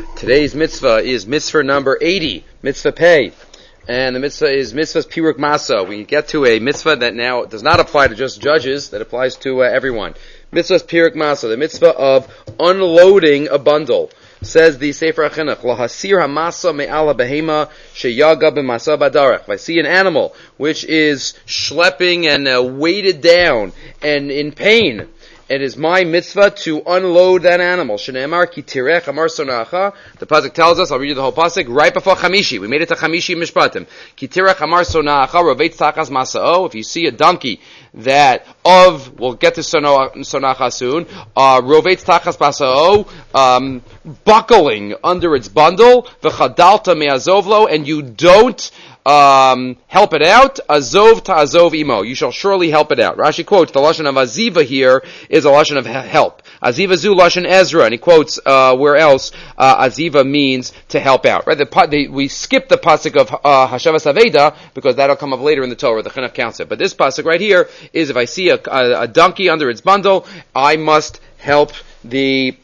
Today's mitzvah is mitzvah number 80, mitzvah pay. And the mitzvah is mitzvah's piruk masa. We get to a mitzvah that now does not apply to just judges, that applies to everyone. Mitzvah's piruk masa, the mitzvah of unloading a bundle. Says the Sefer HaChinuch, Lahasir hamasa me'ala behema sheyaga b'masa badarach. If I see an animal which is schlepping and weighted down and in pain, it is my mitzvah to unload that animal. Shneimar ki tirech amar sonacha. The pasuk tells us, I'll read you the whole pasuk, right before Chamishi. We made it to Chamishi Mishpatim. Ki tirech amar sonacha rovetz tachas masa'o. If you see a donkey we'll get to sonacha soon, rovetz tachas masa'o, buckling under its bundle, v'chadalta me'azovlo, and you don't help it out, azov ta'azov imo. You shall surely help it out. Rashi quotes the lashon of aziva here is a lashon of help. Aziva zu lashon Ezra, and he quotes where else aziva means to help out. Right? We skip the pasuk of Hashavas Aveda because that'll come up later in the Torah, the Chinuch counts it. But this pasuk right here is if I see a donkey under its bundle, I must help the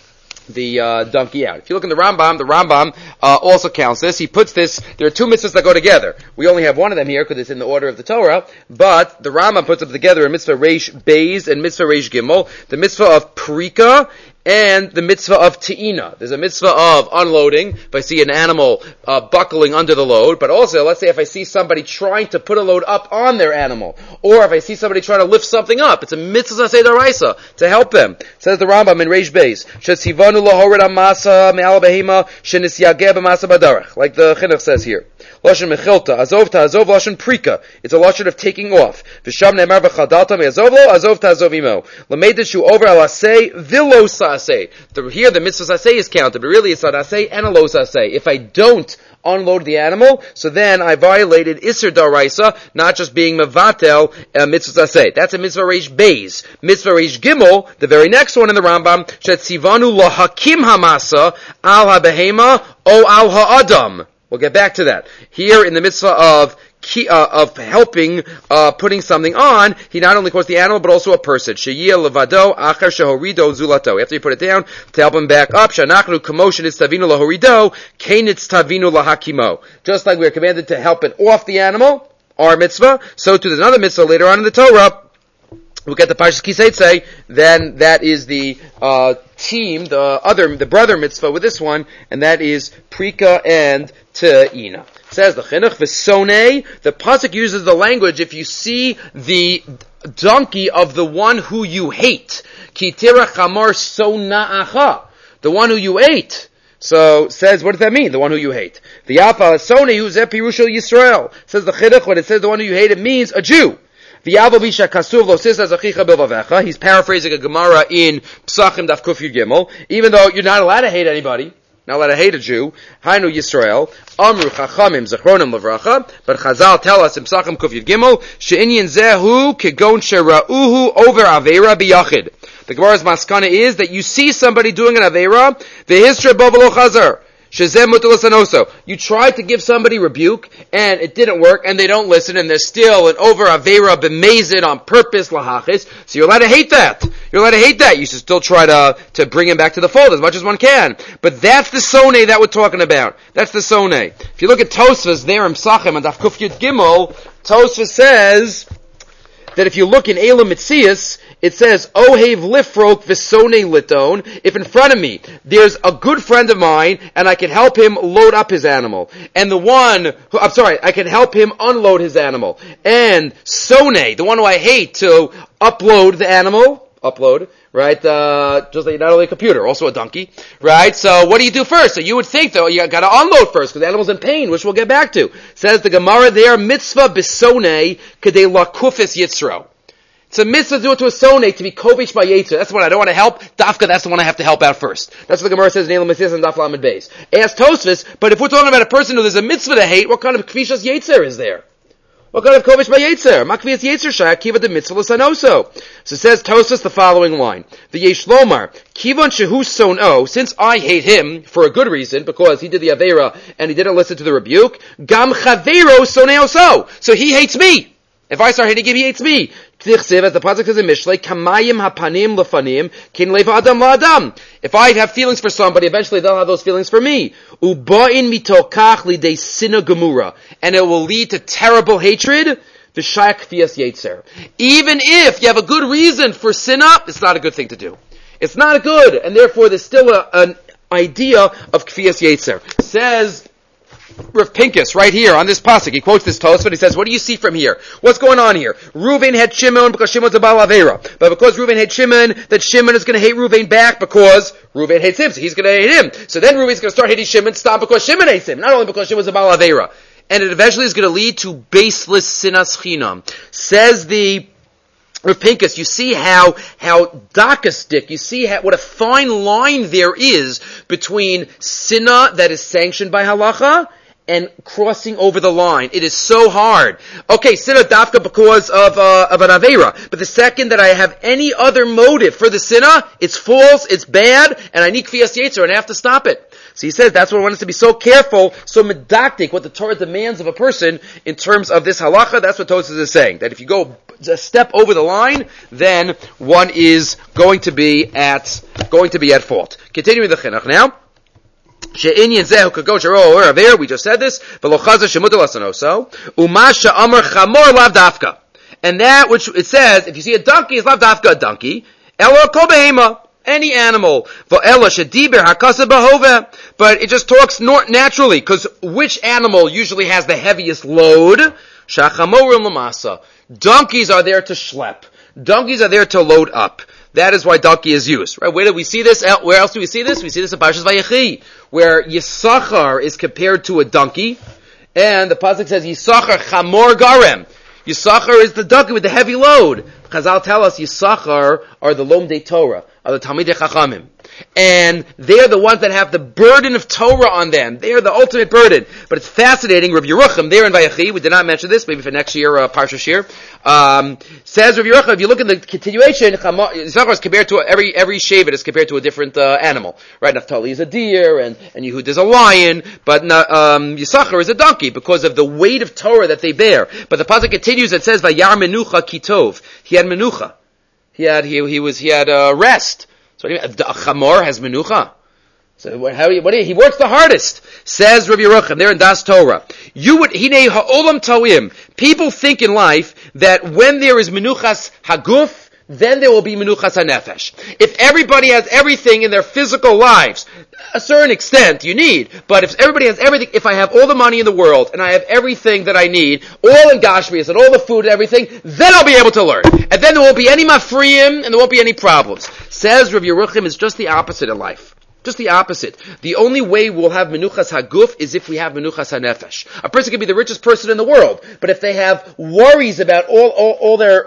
donkey out. If you look in the Rambam also counts this. He puts this, there are two mitzvahs that go together. We only have one of them here because it's in the order of the Torah, but the Rambam puts them together in mitzvah Reish Beis and mitzvah Reish Gimel, the mitzvah of Parika and the mitzvah of Te'ina. There's a mitzvah of unloading, if I see an animal buckling under the load, but also, let's say if I see somebody trying to put a load up on their animal, or if I see somebody trying to lift something up, it's a mitzvah Saseh D'Oraisa to help them. Says the Rambam in Reish Beis, Shetzivanu lahored amasa me'al behema shenisyageh b'masa badarach, like the Chinuch says here. Lashon mechilta, azov ta'azov, lashon prika. It's a lashon of taking off. V'sham ne'emar v'chadalta me'azov lo, azov ta'azov imo. L'meidishu over al aseh, v'lo saseh. Here the mitzvah saseh is counted, but really it's an aseh and a lo saseh. If I don't unload the animal, so then I violated Isser D'Oraisa, not just being mevatel mitzvah saseh. That's a mitzvah Reish Beis. Mitzvah Reish Gimel, the very next one in the Rambam, shetzivanu lahakim hamasa al habehema o al ha'adam. We'll get back to that. Here in the mitzvah of helping, putting something on, he not only quotes the animal, but also a person. Sheyiyah levado, achar shehorido zulato. After you put it down, to help him back up, shanachnu kamoshin itztavinu lahorido, kain itztavinu lahakimo. Just like we are commanded to help it off the animal, our mitzvah, so too there's another mitzvah later on in the Torah. We'll get the Parshas Kiseitze, then that is the team, the brother mitzvah with this one, and that is Prika and Te'ina. It says the Chinuch v'sonei, the pasuk uses the language if you see the donkey of the one who you hate. Ki tirach hamar sona'acha, the one who you hate. So, says, what does that mean? The one who you hate. V'yafal sonei hu zeh pirushel Yisrael. Says the Chinuch, when it says the one who you hate, it means a Jew. He's paraphrasing a Gemara in Psachim Daf Kuf Yud Gimel. Even though you're not allowed to hate anybody, not allowed to hate a Jew, Hainu Yisrael, Amru Chachamim Zechronim Levracha, but Chazal tell us in Psachim Kuf Yud Gimel, She'inyan Zehu Kegon Shera'uhu Over Aveira B'Yachid. The Gemara's maskana is that you see somebody doing an Aveira, V'Histra Bo V'lo Chazar. You tried to give somebody rebuke, and it didn't work, and they don't listen, and they're still an over avera b'mezid on purpose lahachis. So you're allowed to hate that. You're allowed to hate that. You should still try to bring him back to the fold as much as one can. But that's the soneh that we're talking about. That's the soneh. If you look at Tosfos there in Psachim and Daf Kuf Yud Gimel, Tosfos says that if you look in Elam Mitzias, it says, Ohev lifrok v'sonei liton. If in front of me, there's a good friend of mine, and I can help him load up his animal. And I can help him unload his animal. And sonei, the one who I hate to upload the animal, right, just like not only a computer, also a donkey, right? So what do you do first? So you would think though, you gotta unload first, because the animal's in pain, which we'll get back to. Says the Gemara there, mitzvah bisonei kedei lakufis yitzro. It's a mitzvah to do it to a soneh, to be kovish by yetzer. That's the one I don't want to help. Dafka, that's the one I have to help out first. That's what the Gemara says in Elam Mitzias and Daf Lamed Beis. Ask Tosfos, but if we're talking about a person who there's a mitzvah to hate, what kind of kvishas yetzer is there? What kind of kovish by yetzer? Makvias yetzer shaya kiva de mitzvah l'sanoso. So says Tosfos the following line: the Yesh Lomar kivon shehu sono. Since I hate him for a good reason, because he did the avera and he didn't listen to the rebuke. Gam chavero soneoso. So he hates me. If I start hitting him, he hates me. As the pasuk says in Mishlei, kamayim hapanim lefanim kin leva adam la'adam. If I have feelings for somebody, eventually they'll have those feelings for me. Uba'in mitokach lidei sina gemura. And it will lead to terrible hatred. V'shayach kfiyas yetzer. Even if you have a good reason for sin up, it's not a good thing to do. It's not good, and therefore there's still an idea of kfiyas yetzer. Says Rav Pinkus, right here on this pasuk, he quotes this Tosfot. He says, "What do you see from here? What's going on here? Reuven had Shimon because Shimon's a Baal Avera, but because Reuven had Shimon, that Shimon is going to hate Reuven back because Reuven hates him. So he's going to hate him. So then Reuven's going to start hating Shimon, stop because Shimon hates him, not only because Shimon's a Baal Avera, and it eventually is going to lead to baseless sinas chinam." Says the Rav Pinkus, you see how dakastic, you see what a fine line there is between sinna that is sanctioned by halacha and crossing over the line. It is so hard. Okay, sinna dafka because of an avera, but the second that I have any other motive for the sinna, it's false, it's bad, and I need kfiyas yetzer, and I have to stop it. So he says that's why I want us to be so careful, so medactic, what the Torah demands of a person in terms of this halacha. That's what Tosfos is saying. That if you go a step over the line, then one is going to be at fault. Continuing the chinuch now. She'inyan zehu kagosh or aver. We just said this. V'lo chazer shemutal asanoso. Umasha amar chamor lav dafka. And that which it says, if you see a donkey, it's lav dafka a donkey. Elo kol behema. Any animal. But it just talks naturally, because which animal usually has the heaviest load? Donkeys are there to schlep. Donkeys are there to load up. That is why donkey is used. Right? Where do we see this? Where else do we see this? We see this in Parshas Vayechi, where Yisachar is compared to a donkey, and the pasuk says Yisachar chamor garem. Yisachar is the donkey with the heavy load. Chazal tell us Yisachar are the Lomdei Torah, are the Talmidei Chachamim. And they're the ones that have the burden of Torah on them. They are the ultimate burden. But it's fascinating. Rav Yerucham, there in Vayechi, we did not mention this, maybe for next year, Parsha Shir, says Rav Yerucham, if you look in the continuation, Yisachar is compared to every Shevet is compared to a different animal. Right? Naphtali is a deer, and Yehud is a lion, but Yisachar is a donkey because of the weight of Torah that they bear. But the pasuk continues, it says, Vayar menucha kitov. He had menucha. He had rest. So a chamor has menucha. So he works the hardest. Says Rabbi Yerucham there in Das Torah. Hinei ha'olam toim. People think in life that when there is menuchas haguf, then there will be menuchas hanefesh. If everybody has everything in their physical lives, a certain extent you need, but if everybody has everything, if I have all the money in the world, and I have everything that I need, all in Gashmias, and all the food and everything, then I'll be able to learn. And then there won't be any mafriyim, and there won't be any problems. Says Rabbi Yerucham, it's just the opposite in life. Just the opposite. The only way we'll have menuchas haguf is if we have menuchas hanefesh. A person can be the richest person in the world, but if they have worries about all their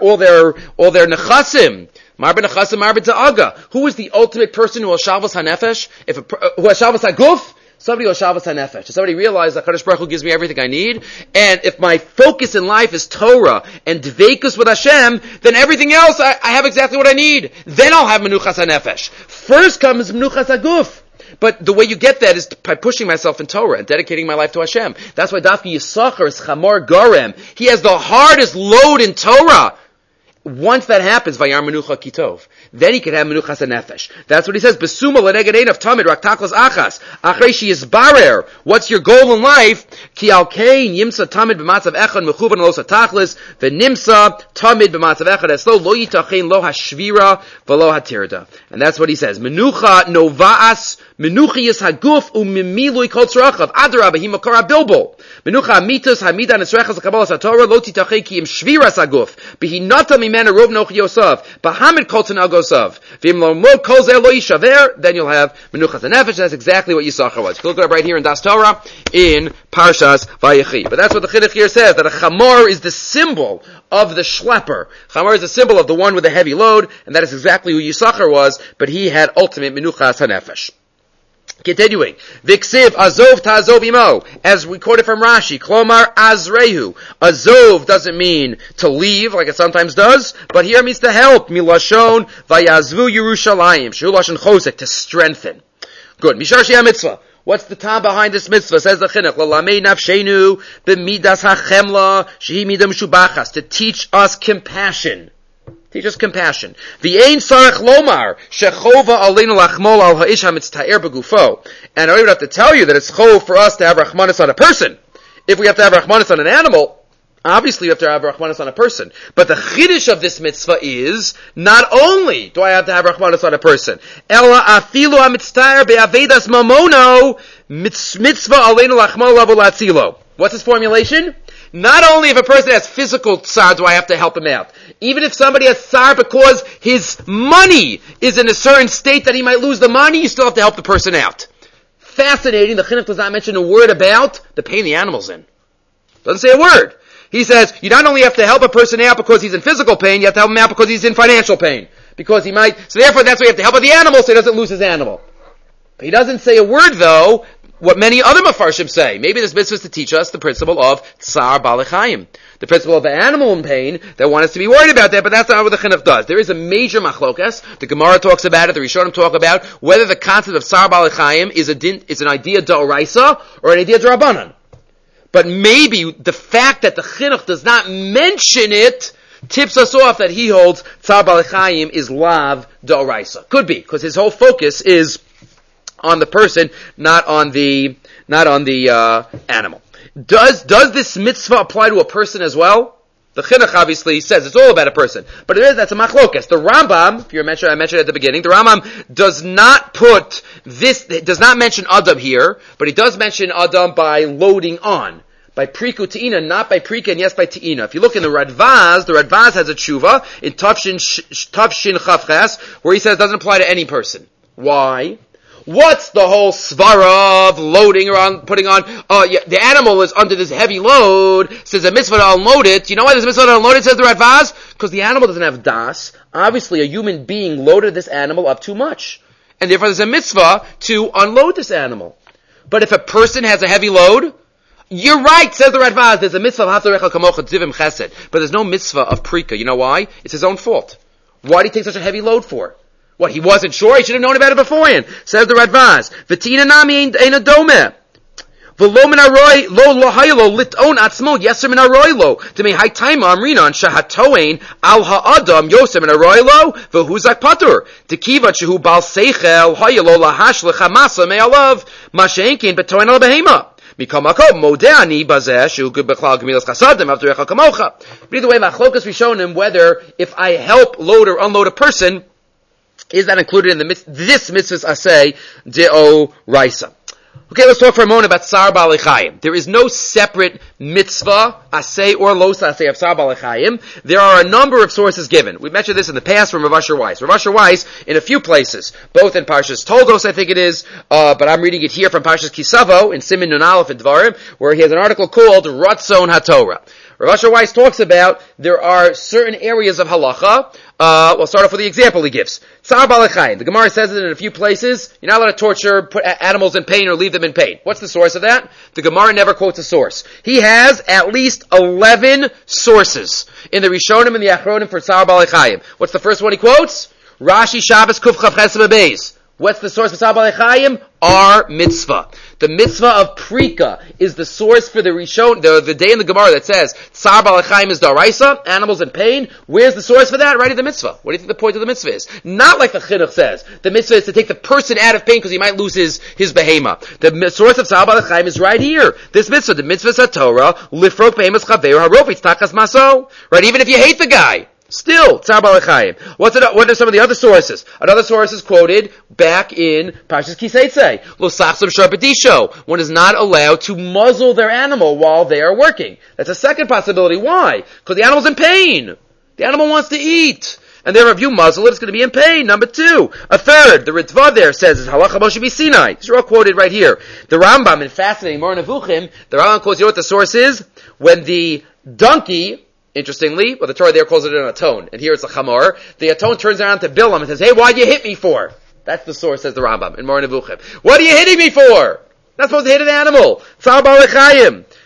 nechasim, marbe nechasim, marbe ta'aga, who is the ultimate person who has shavas hanefesh? Who has shavas haguf? Somebody who has shavas hanefesh. Somebody realizes that HaKadosh Baruch Hu gives me everything I need, and if my focus in life is Torah and dveikus with Hashem, then everything else I have exactly what I need. Then I'll have menuchas hanefesh. First comes menuchas haguf. But the way you get that is by pushing myself in Torah and dedicating my life to Hashem. That's why Dafki Yisachar is chamor garem. He has the hardest load in Torah. Once that happens, Vayar menucha kitov, then he can have menuchas hanefesh. That's what he says. Besuma lenegadein of tamid rak taklas achas. Achrei she is barer. What's your goal in life? Ki al kain yimsa tamid b'matzav echad mechuvan lo satachlis v'nimsa tamid b'matzav echad eslo lo yitachein lo hashvira v'lo hatirda. And that's what he says. Menucha novaas menuchias haguf umimilui kol tzrachav adarabah himakara bilbol. Menucha amitas hamidan esrechas l'kabalas haTorah lo titachei ki im shviras haguf b'hinata mimena rov noch yosav b'hamid kol tzanal gosav v'im lo mo kol zeh lo yishaver, then you'll have menuchas hanefesh. That's exactly what Yisachar was. You can look it up right here in Das Torah in Parshas Vayechi. But that's what the chinuch here says, that a chamor is the symbol of the schlepper. Chamor is the symbol of the one with a heavy load, and that is exactly who Yisachar was, but he had ultimate menuchas hanefesh. Continuing, Viksiv Azov Ta'azov Imo, as we quoted from Rashi, Klomar Azrehu. Azov doesn't mean to leave, like it sometimes does, but here means to help. Milashon Vayazvu Yerushalayim, Shehu Lashon Chosek, to strengthen. Good. Mishar Shea Mitzvah. What's the time behind this mitzvah? Says the chinuch, L'lamei nafshenu b'midas hachemla shehi midah meshubachas, to teach us compassion. Teach us compassion. V'ein sarech lomar shechova aleinu lachmol al ha'ish hamitzta'er begufo. And I don't have to tell you that it's chov for us to have rachmanis on a person. If we have to have rachmanis on an animal, obviously, you have to have rachmanis on a person. But the chiddush of this mitzvah is, not only do I have to have rachmanis on a person, ela afilu hamitzta'er be'avedas mamono mitzvah aleinu lachmol avo latzilo. What's his formulation? Not only if a person has physical tsar do I have to help him out. Even if somebody has tsar because his money is in a certain state that he might lose the money, you still have to help the person out. Fascinating, the chinuch does not mention a word about the pain the animal's in. Doesn't say a word. He says, you not only have to help a person out because he's in physical pain, you have to help him out because he's in financial pain. Because he might, so therefore that's why you have to help the animal so he doesn't lose his animal. But he doesn't say a word though, what many other mafarshim say. Maybe this mitzvah is to teach us the principle of tsar balechayim, the principle of the animal in pain that want us to be worried about that, but that's not what the chinuch does. There is a major machlokas. The Gemara talks about it, the Rishonim talk about whether the concept of tsar balechayim is an idea d'oraisa or an idea d'rabanan. But maybe the fact that the chinuch does not mention it tips us off that he holds tsar balechayim is lav d'oraisa. Could be, because his whole focus is on the person, not on the animal. Does this mitzvah apply to a person as well? The chinuch obviously says it's all about a person, but that's a machlokas. The Rambam, if you remember, I mentioned at the beginning, the Rambam does not mention Adam here, but he does mention Adam by loading on. By priku te'ina, not by prika, and yes by te'ina. If you look in the Radvaz has a tshuva in Tavshin Chavches, where he says it doesn't apply to any person. Why? What's the whole svara of loading around, putting on, the animal is under this heavy load, says a mitzvah to unload it. You know why there's a mitzvah to unload it, says the Radvaz? Because the animal doesn't have das. Obviously a human being loaded this animal up too much. And therefore there's a mitzvah to unload this animal. But if a person has a heavy load, you're right, says the Radvaz, there's a mitzvah of haftarecha kamocha tzivim chesed. But there's no mitzvah of prika. You know why? It's his own fault. Why did he take such a heavy load for? What, he wasn't sure? He should have known about it beforehand. Says the Radvaz. V'tina nami ein adome. V'lo min aroi lo lahaylo liton atzmo yeser min aroi lo. Demei hai taima amrinan shahatoein al ha'adam yoser min aroi lo v'huzak patur. Tekivat shehu bal seichel haylo lahash lechamasa me'alav masha'enkin betoin al behema. Mikol makom modeani bazeh shehu b'chlal gemilas chasadim after recha kamocha. But either way, machlokas rishonim whether if I help load or unload a person, is that included in this mitzvah's aseh de'o raisa? Okay, let's talk for a moment about tsar balechayim. There is no separate mitzvah, aseh or los aseh of tsar balechayim. There are a number of sources given. We mentioned this in the past from Rav Asher Weiss. Rav Asher Weiss, in a few places, both in Parshas Toldos, I think it is, but I'm reading it here from Parshas Kisavo, in Siman Nun Aleph in Dvarim, where he has an article called Ratzon HaTorah. Rav Asher Weiss talks about there are certain areas of halacha. We'll start off with the example he gives. Tsar balechayim. The Gemara says it in a few places. You're not allowed to torture, put animals in pain, or leave them in pain. What's the source of that? The Gemara never quotes a source. He has at least 11 sources in the Rishonim and the Achronim for Tsar balechayim. What's the first one he quotes? Rashi Shabbos Kuf Chav Ches Beis. What's the source for Tsar balechayim? Our mitzvah. The mitzvah of prika is the source for the Rishon, the day in the Gemara that says Tsar balechayim is daraisa, animals in pain. Where's the source for that? Right in the mitzvah. What do you think the point of the mitzvah is? Not like the chinuch says. The mitzvah is to take the person out of pain because he might lose his behema. The source of Tsar balechayim is right here. This mitzvah, the mitzvah is Torah, lifrok behemas chaver harofitz tachas maso. Right, even if you hate the guy. Still, Tsar balechayim. What are some of the other sources? Another source is quoted back in Parshas Kiseitzei. Lo sachsam sharbedisho. One is not allowed to muzzle their animal while they are working. That's a second possibility. Why? Because the animal's in pain. The animal wants to eat. And therefore, if you muzzle it, it's going to be in pain. Number two. A third, the Ritva there says, is halacha Moshe b'Sinai. These are all quoted right here. The Rambam, in fascinating Moreh Nevuchim, the Rambam quotes, you know what the source is? When the donkey, interestingly, well, the Torah there calls it an aton, and here it's a chamor. The aton turns around to Bilam and says, hey, why'd you hit me for? That's the source, says the Rambam, in Moreh Nevuchim. What are you hitting me for? Not supposed to hit an animal. Tsar balechayim.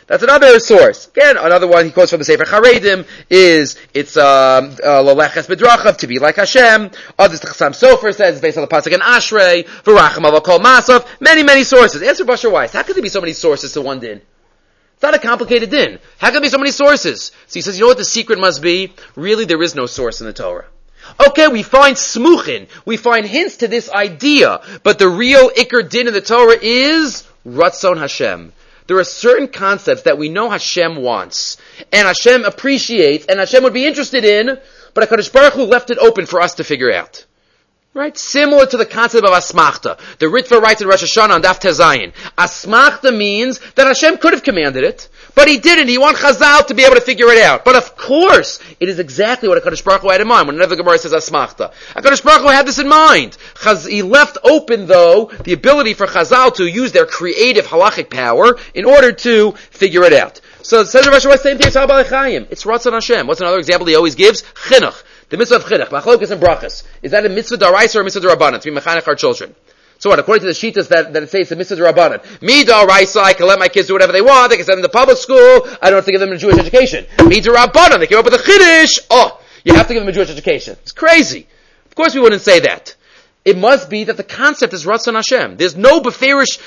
That's another source. Again, another one he quotes from the Sefer Charedim is, it's, Laleches Bedrachav, to be like Hashem. Others, the Chassam Sofer says, it's based on the Pasuk in Ashrei, V'racham Avakol Masav. Many, many sources. Answer Basher Weiss. How could there be so many sources to one din? It's not a complicated din. How can there be so many sources? So he says, you know what the secret must be? Really, there is no source in the Torah. Okay, we find smuchin, we find hints to this idea, but the real ikar din in the Torah is Ratzon Hashem. There are certain concepts that we know Hashem wants, and Hashem appreciates, and Hashem would be interested in, but HaKadosh Baruch Hu left it open for us to figure out. Right? Similar to the concept of Asmachta. The Ritva writes in Rosh Hashanah on Daf Tezayin. Asmachta means that Hashem could have commanded it, but He didn't. He wants Chazal to be able to figure it out. But of course, it is exactly what HaKadosh Baruch Hu had in mind. Whenever the Gemara says Asmachta, HaKadosh Baruch Hu had this in mind. He left open, though, the ability for Chazal to use their creative halachic power in order to figure it out. So it says Rav Shmuel, same thing as Tzar B'alei Chayim. It's Ratzon Hashem. What's another example he always gives? Chinuch. The mitzvah of chinuch, machlokes and brachas. Is that a mitzvah d'oraisa or a mitzvah d'rabbanan? To be mechanech our children. So what? According to the shittas that it says it's a mitzvah d'rabbanan. Me d'oraisa, I can let my kids do whatever they want. They can send them to public school. I don't have to give them a Jewish education. Me d'rabbanan, they came up with a chiddush. Oh, you have to give them a Jewish education. It's crazy. Of course we wouldn't say that. It must be that the concept is Ratzon Hashem. There's no beferish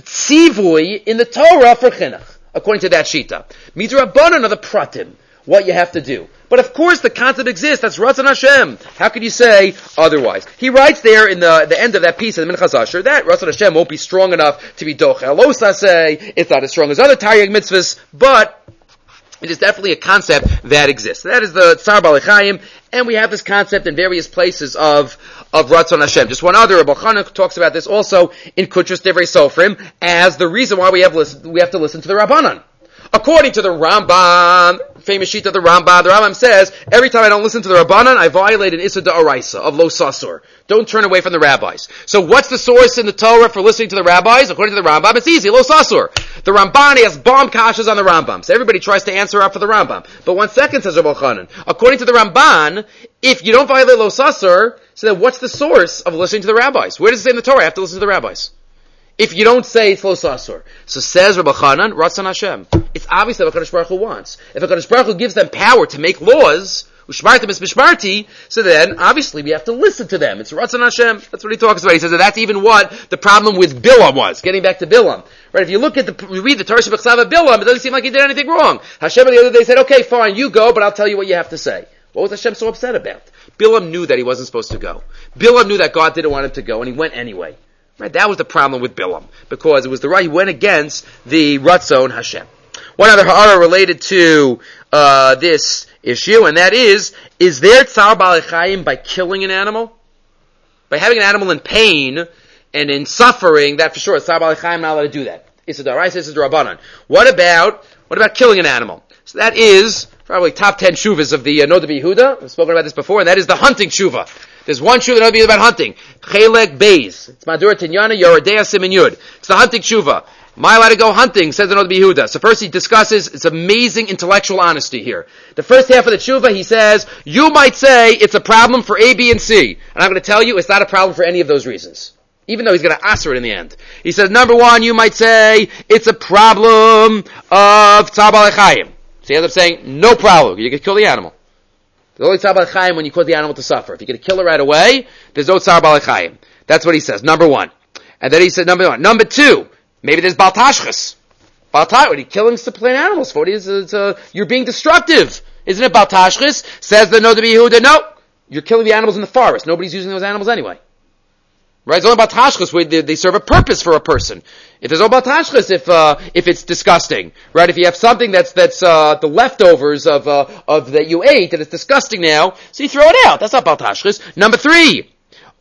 tzivui in the Torah for chinuch, according to that shita. Me d'rabbanan are the pratim, what you have to do. But of course the concept exists. That's Ratzon Hashem. How could you say otherwise? He writes there in the end of that piece in the Minchas Asher that Ratzon Hashem won't be strong enough to be dochel lo saseh. It's not as strong as other Taryag mitzvahs, but it is definitely a concept that exists. That is the Tzar B'alei Chayim, and we have this concept in various places of Ratzon Hashem. Just one other, Rabbi Chanuk talks about this also in Kutras Divrei Sofrim as the reason why we have to listen to the Rabbanan. According to the Rambam, famous sheet of the Rambam says, every time I don't listen to the Rabbanan, I violate an Issa D'Oraisa of Lo Sasur. Don't turn away from the rabbis. So what's the source in the Torah for listening to the rabbis? According to the Rambam, it's easy, Lo Sasur. The Ramban has bomb kashas on the Rambam. So everybody tries to answer up for the Rambam. But 1 second, says Rabbi Chanan. According to the Ramban, if you don't violate Lo Sasur, so then what's the source of listening to the rabbis? Where does it say in the Torah I have to listen to the rabbis? If you don't say it's Lo Sasur. So says Rabbi Chanan, Ratzon Hashem. It's obviously what HaKadosh Baruch Hu wants. If HaKadosh Baruch Hu gives them power to make laws, Ushmartim is Bishmarti, so then obviously we have to listen to them. It's Ratzon Hashem. That's what he talks about. He says that that's even what the problem with Bilam was. Getting back to Bilam. Right, if you look at you read the Torah Shebechsav of Bilam, it doesn't seem like he did anything wrong. Hashem the other day said, okay, fine, you go, but I'll tell you what you have to say. What was Hashem so upset about? Bilam knew that he wasn't supposed to go. Bilam knew that God didn't want him to go, and he went anyway. Right, that was the problem with Bilam, because it was the right, he went against the Ratzon Hashem. One other ha'ara related to this issue, and that is there Tzar B'alei Chayim by killing an animal? By having an animal in pain and in suffering, that for sure, Tzar B'alei Chayim not allowed to do that. It's a d'oraisa, it's a d'rabbanan. What about killing an animal? So that is probably top 10 shuvas of the Noda B'Yehuda. We've spoken about this before, and that is the hunting shuva. There's one shuva that is about hunting. Chelek Beis. It's Madur Tinyana Yoredea Simen Yud. It's the hunting shuva. Am I allowed to go hunting? Says the Noda B'Yehuda. So first he discusses, it's amazing intellectual honesty here. The first half of the shuva, he says, you might say it's a problem for A, B, and C. And I'm going to tell you it's not a problem for any of those reasons. Even though he's going to answer it in the end. He says, number one, you might say it's a problem of Tzar B'alei Chayim. So he ends up saying, no problem. You can kill the animal. There's only Tzar B'alei Chayim when you cause the animal to suffer. If you're going to kill it right away, there's no Tzar B'alei Chayim. That's what he says, number one. And then he said, number one. Number two, maybe there's Bal Tashchis. Bal Tashchis, what are you killing plant animals for? You're being destructive. Isn't it Bal Tashchis? Says the Noda B'Yehuda, no. You're killing the animals in the forest. Nobody's using those animals anyway. Right? It's only about tashchis where they serve a purpose for a person. If there's no about tashchis, if it's disgusting, right? If you have something that's the leftovers of that you ate and it's disgusting now, so you throw it out. That's not about tashchis. Number three,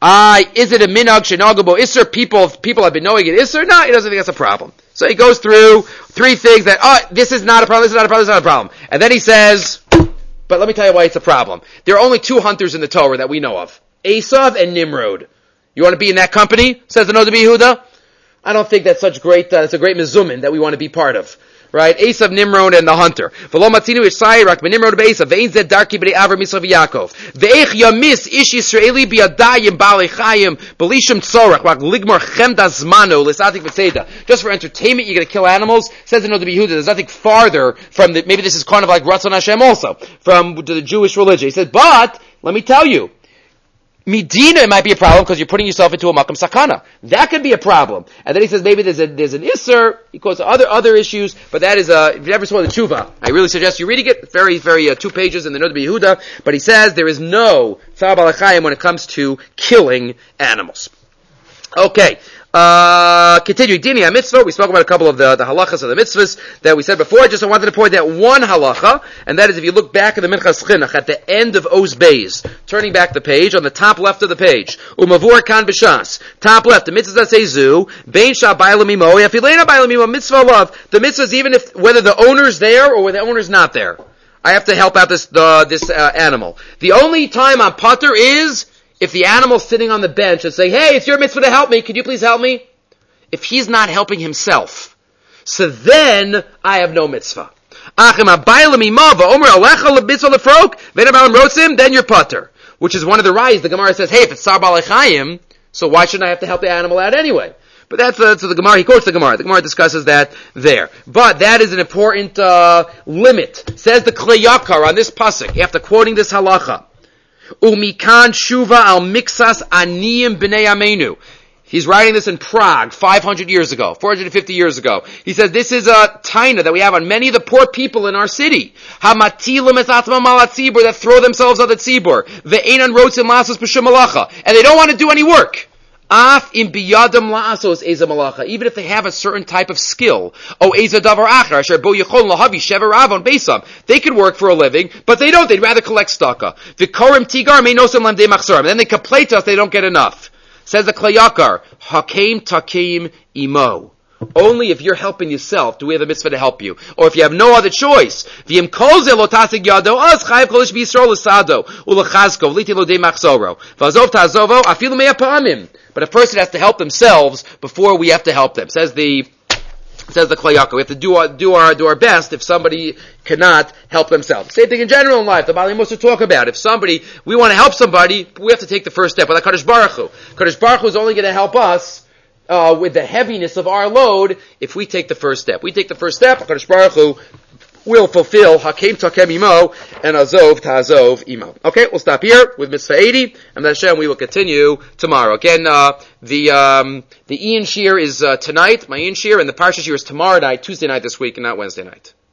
is it a minhag shenagabo isser? People have been knowing it isser? No, he doesn't think that's a problem. So he goes through three things that this is not a problem, this is not a problem, this is not a problem, and then he says, but let me tell you why it's a problem. There are only two hunters in the Torah that we know of: Esav and Nimrod. You want to be in that company? Says the Noda B'Yehuda. I don't think that's such great, it's a great mezumin that we want to be part of. right? Esav, Nimrod, and the hunter. V'lo matzinu Yishai rak b'Nimrod b'Esav, v'ein zed darki b'nei Avram Yisrael v'Yakov. V'eich yamis ish Yisraeli b'yadayim b'alei chayim b'lishim tzorach rak ligmar chemda zmano l'satik v'tzeda. Just for entertainment, you're going to kill animals. Says in the Yehuda, there's nothing farther from the, maybe this is kind of like Ratzon Hashem also, from the Jewish religion. He said, but, let me tell you, Medina, it might be a problem because you're putting yourself into a makam sakana. That could be a problem. And then he says maybe there's an isser because of other issues, but that is if you never saw the tshuva, I really suggest you reading it. Very, very 2 pages in the Noda B'Yehuda. But he says there is no tzar balachayim when it comes to killing animals. Okay. Continuing, Dini mitzvah. We spoke about a couple of the halachas of the mitzvahs that we said before. I wanted to point out one halacha, and that is if you look back at the Minchas Chinuch at the end of Oz Beis, turning back the page, on the top left of the page, Umavur kan b'shas, top left, the mitzvahs that say zu, bein shah ba'alam imo, yafilena ba'alam imo, mitzvah love, the mitzvahs even if, whether the owner's there or whether the owner's not there. I have to help out this animal. The only time I'm patur is if the animal's sitting on the bench and saying, hey, it's your mitzvah to help me, could you please help me? If he's not helping himself, so then I have no mitzvah. Then you're patur. Which is one of the rayos. The Gemara says, hey, if it's sar balei, so why shouldn't I have to help the animal out anyway? But that's so the Gemara, he quotes the Gemara. The Gemara discusses that there. But that is an important limit. Says the Klei Yakar on this pasuk, after quoting this halacha. Umikan shuva al mixas aniyim b'nei amenu. He's writing this in Prague 500 years ago, 450 years ago. He says this is a taina that we have on many of the poor people in our city. Hamatilim es atzmam al hatzibur, that throw themselves on the tzibur. Ve'enan rotzim lasos b'shum malacha, and they don't want to do any work. Af im biyadam la'asos eza malacha, even if they have a certain type of skill. O eza davar achar asher bo yechon lahavi shever avon beisam. They could work for a living, but they don't. They'd rather collect staka. V'korim tigar me'nosem lam de machzorim. And then they complain to us they don't get enough. Says the Klei Yakar, hakeim takeim imo. Only if you're helping yourself do we have a mitzvah to help you. Or if you have no other choice. V'im kol ze lo tasig yado, az chayiv kol ish b'Yisrael l'sado, u'lechazko, v'liti lo de machzoro. V'azov ta'azovo, afilu mea pa'amim. But a person has to help themselves before we have to help them. Says the Klei Yakar, we have to do our best if somebody cannot help themselves. Same thing in general in life. The Bali Musa talk about. If we want to help somebody, we have to take the first step. With HaKadosh Baruch Hu. HaKadosh Baruch Hu is only going to help us with the heaviness of our load if we take the first step. We take the first step, HaKadosh Baruch Hu will fulfill Hakeim Takem Imo and Azov Ta'azov Imo. Okay, we'll stop here with Mitzvah 80, and Hashem we will continue tomorrow. Again, the Ian Shear is tonight, my Ian Shear, and the Parsha Shear is tomorrow night, Tuesday night this week, and not Wednesday night.